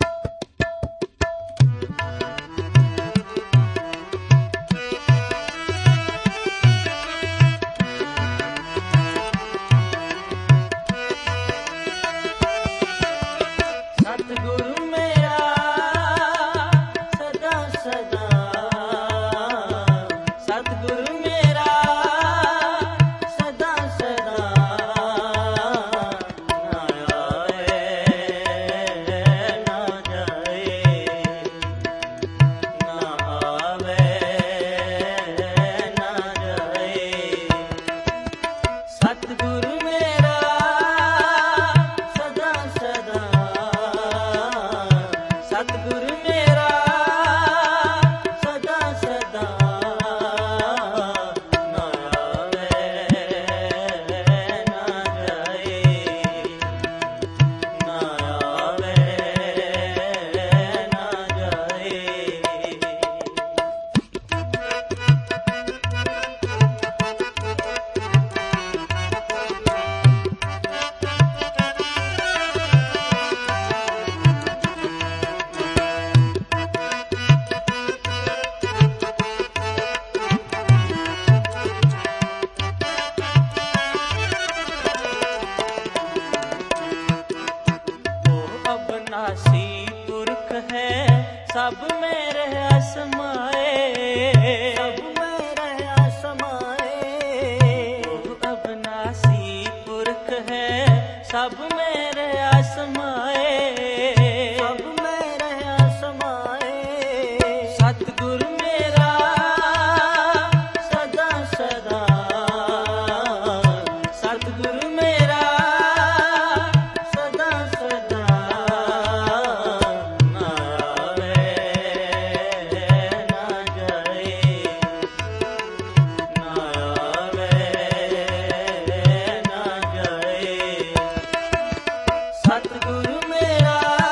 ਸਤਿਗੁਰੂ ਮੇਰਾ ਸਦਾ ਸਦਾ, ਸਤਿਗੁਰੂ ਮੇਰਾ ਸਦਾ ਸਦਾ, ਨਾ ਆਏ ਨਾ ਜਾਏ, ਨਾ ਆਵੇ ਨਾ ਜਾਏ। ਸਤਿਗੁਰੂ ਮੇਰਾ ਸਦਾ ਸਦਾ, ਸਤਿਗੁਰੂ ਮੇਰਾ ਸਦਾ ਸਦਾ, ਨਾ ਆਵੇ ਨਾ ਜਾਏ, ਨਾ ਆਵੇ ਨਾ ਜਾਏ। ਅਬਨਾਸੀ ਪੁਰਖ ਹੈ ਸਭ में रह समाए, सब में रह समाए। ਉਹ ਅਬਨਾਸੀ ਪੁਰਖ ਹੈ ਸਭ में रह समाए, सब में रह समाए। सतगुरु मेरा सदा सदा, सतगुरु मेरा सदा सदा, ना आवे ना जाए, ना आवे ना जाए। सतगुरु मेरा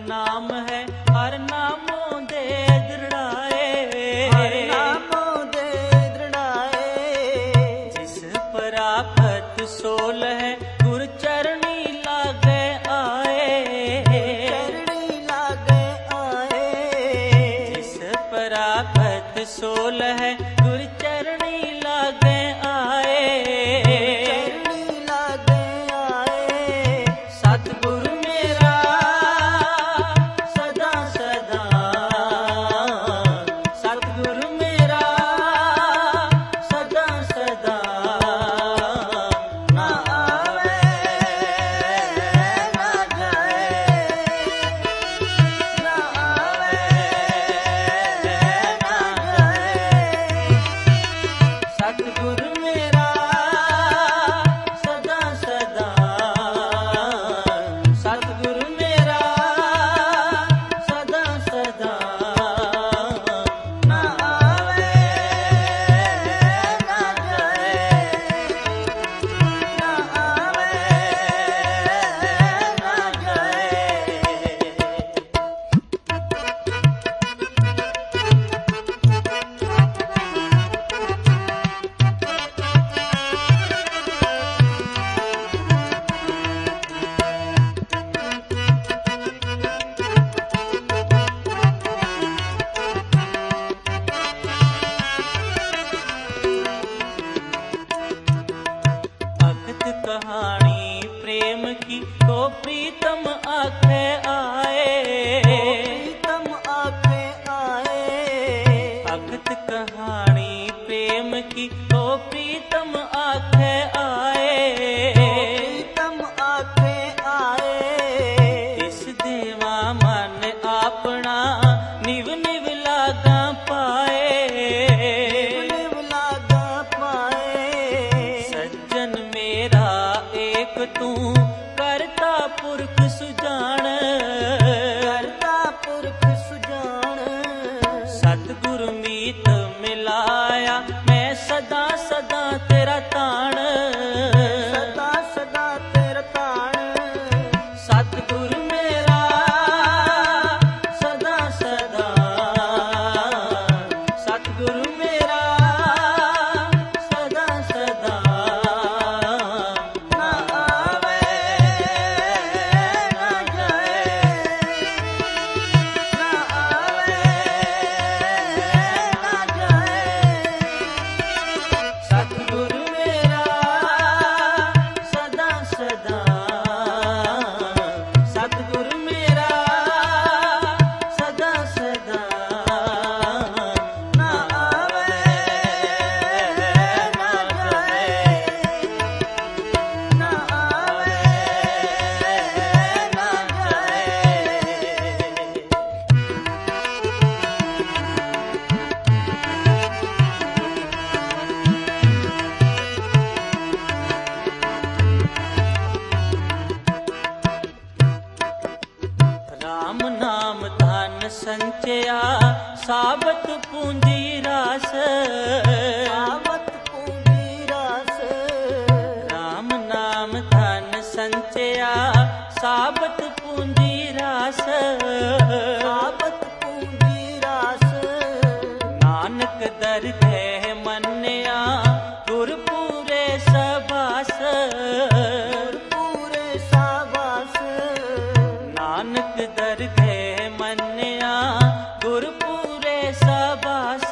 ਨਾਮ ਹੈ ਹਰ ਨਾਮੋਂ ਦੇ ਦ੍ਰਿੜਾਏ। ਹਰ ਨਾਮੋਂ ਦੇ ਦ੍ਰਿੜਾਏ। ਜਿਸ ਪ੍ਰਾਪਤ ਸੋਲ ਹੈ ਗੁਰ ਚਰਣੀ ਲਾਗੇ ਆਏ। ਚਰਣੀ ਲਾਗੇ ਆਏ। ਜਿਸ ਪ੍ਰਾਪਤ ਸੋਲ ਹੈ ਗੁਰ ਚਰਣੀ ਲਾਗੇ ਆਏ। ਚਰਣੀ ਲਾਗੇ ਆਏ। ਸਤਿਗੁਰ ਮੇਰਾ ਸਦਾ ਸਦਾ, ਸਤਿਗੁਰ ਮੇਰਾ ਸਦਾ ਸਦਾ ਨਾ ਆਵੇ ਨਾ ਜਾਏ। ਨਾ ਆਵੇ ਨਾ ਜਾਏ। ਸਤਿਗੁਰ ਮੇਰਾ ਸਦਾ ਸਦਾ, ਸਤਿਗੁਰ ਮੇਰਾ ਸਦਾ ਸਦਾ ਨਾ ਆਵੇ ਨਾ ਜਾਏ। ਨਾ ਆਵੇ ਨਾ ਜਾਏ। अखत कहानी प्रेम की तो प्रीतम आखे आए। प्रीतम आखे आए। अखत कहानी प्रेम की तो प्रीतम आखे आए। प्रीतम आखे आए। इस देवा मन अपना निव निव लागा पाए। निव लागा पाए। सज्जन मेरा एक तू करता पुरख सुजान। करता पुरख सुजान। सतगुर मीत मिलाया मैं सदा सदा तेरा ताण। सदा सदा तेरा ताण। सतगुर मेरा सदा सदा, सतगुर मेरा सदा सदा ना आवे ना जाए। ना आवे ना जाए। सतगुर मेरा सदा सदा, सतगुर मेरा सदा सदा ना आवे ना जाए। ना आवे ना जाए। राम नाम धन संचया साबत पूंजी रास। सावत पूंजी रास। राम नाम धन संचया साबत पूंजी रास। सावत पूंजी रास। नानक दरगह मन्या गुरपुरे सबास। पूरे साबास। नानक दरगह मन्या गुरपुरे सबास।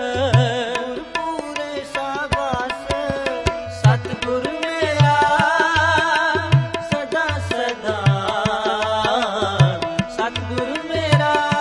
पूरे साबास। सतगुर मेरा सदा सदा, सतगुर मेरा